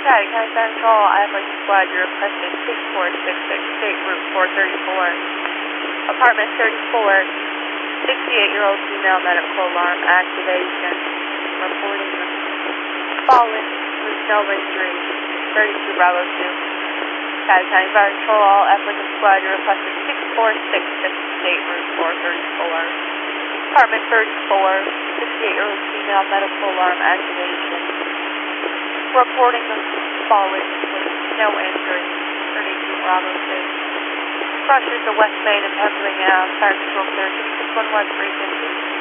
Patty County Central, Athlete Squad, you're requested 6466 State Route 434. Apartment 34, 68-year-old female medical alarm activation. Reporting fallen with no injury. 32 Bravo 2. Patty County Fire Control, all Athlete Squad, you're requested 6466 State Route 434. Apartment 34, 68-year-old female medical alarm activation. Reporting fallen with no injury. 32 Bravo 2. Crushes to West Main and Pennsylvania Ave. Fire Control clear. 611 350.